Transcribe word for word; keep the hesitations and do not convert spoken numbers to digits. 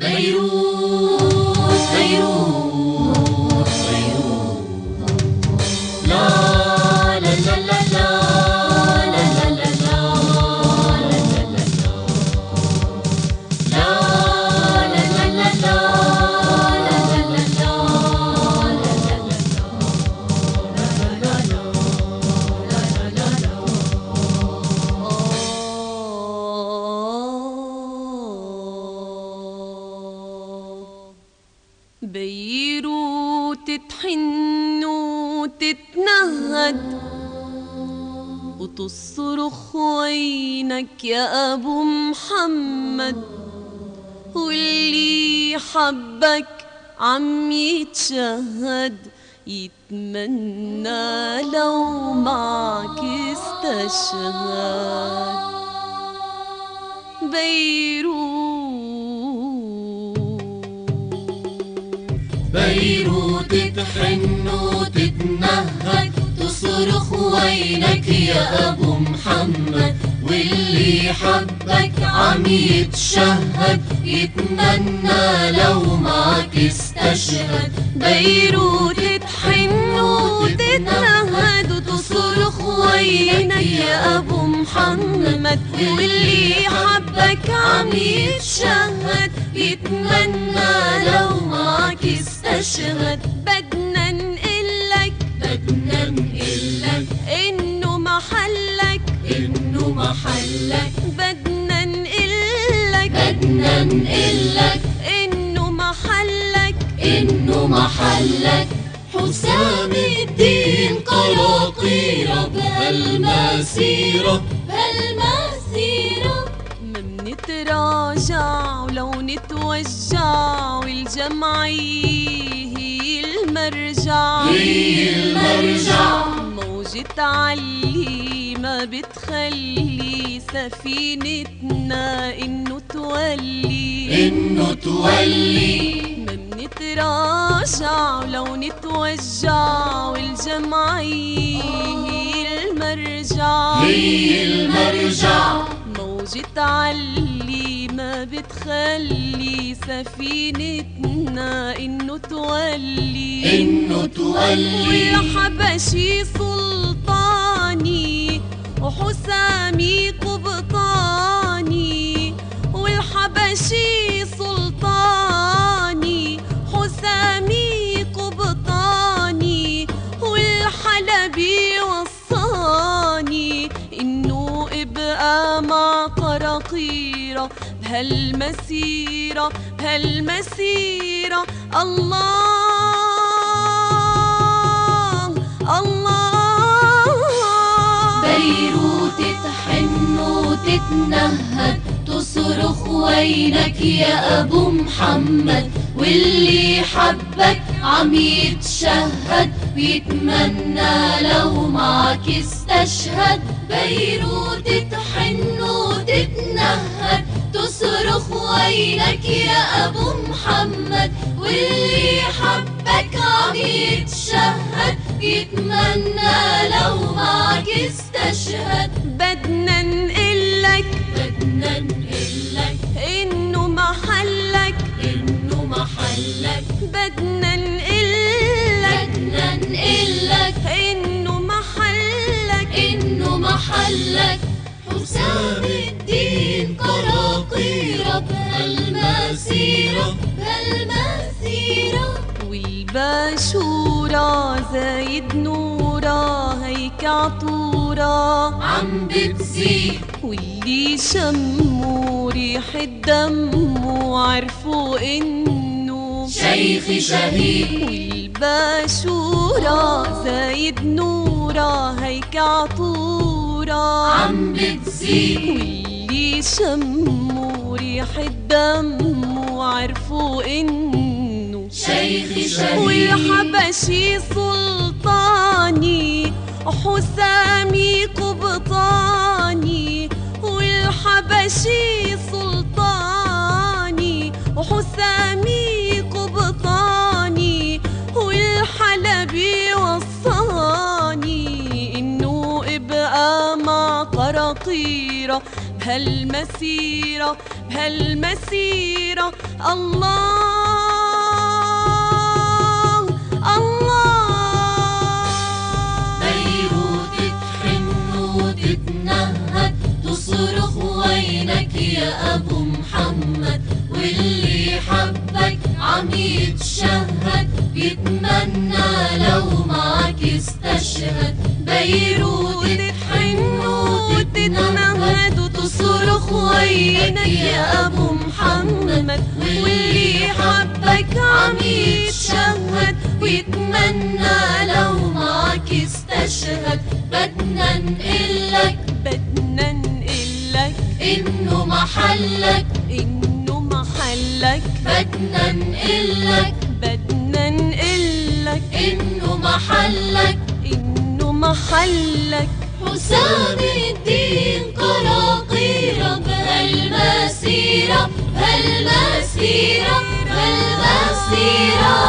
بيروت بيروت بيروت لا لا لا لا لا لا لا لا بيروت تحن وتتنهد وتصرخ وينك يا أبو محمد، واللي حبك عم يتشهد يتمنى لو معك استشهد. بيروت بيروت تحن وتتنهد تصرخ وينك يا أبو محمد، واللي حبك عم يتشهد يتمنى لو معك استشهد. بيروت تحن وتتنهد وتصرخ وينك يا أبو محمد، واللي حبك عم يتشهد يتمنى لو معك استشهد. بدنا نقلك بدنا نقلك إنه محلك إنه محلك بدنا نقلك بدنا نقلك إنه محلك إنه محلك. حسام الدين قراقيرة بهالمسيرة بهالمسيرة ما منتراجع ولو نتوجع، والجمعية هي المرجع هي المرجع. موجة علي ما بتخلي سفينتنا إنه تولي إنه تولي. ما منتراجع ولو نتوجع، والجمعية هي المرجع هي المرجع. موجة علي ما بتخلي سفينتنا إنه تولي إنه تولي. والحبشي سلطاني وحسامي قبطاني، والحبشي سلطاني حسامي قبطاني، والحلبي وصاني إنه ابقى مع قراقيرة بهالمسيرة بهالمسيرة. الله الله. بيروت تحن وتتنهد تصرخ وينك يا أبو محمد، واللي حبك عم يتشهد ويتمنى لو معك استشهد. بيروت تحن وتتنهد تصرخ وينك يا أبو محمد، واللي حبك عم يتشهد يتمنى لو معك استشهد. بدنا نقلك بدنا نقلك إنه محلك إنه محلك بدنا نقلك بدنا نقلك إنه محلك إنه محلك. حسام الدين قراقيرة بهالمسيرة بهالمسيرة. والباشورة زايد نورة هيك عطورة عم بتزيد، واللي شموا ريح الدم وعرفوا إنه شيخ شهيد. والباشورة زايد نورة هيك عطورة عم بتزيد، واللي شموا ريح الدم وعرفوا إنه شيخ شهيد. والحبشي سلطاني حسامي قبطاني، والحبشي سلطاني وحسامي قبطاني، والحلبي وصاني إنه ابقى مع قراقيرة بهالمسيرة بهالمسيرة الله الله. بيروت تحن وتتنهد تصرخ وينك يا أبو محمد، واللي حبك عم يتشهد بيتمنى لو معك يستشهد. بيروت تحن وتتنهد وتصرخ وينك يا أبو محمد، واللي حبك عم يتشهد ويتمنى لو معك يستشهد. بدنا نقلك بدنا نقلك إنه محلك إنه محلك. بدنا نقلك بدنا نقلك إنه محلك إنه محلك. حسام الدين قراقيرة بهالمسيرة بهالمسيرة بهالمسيرة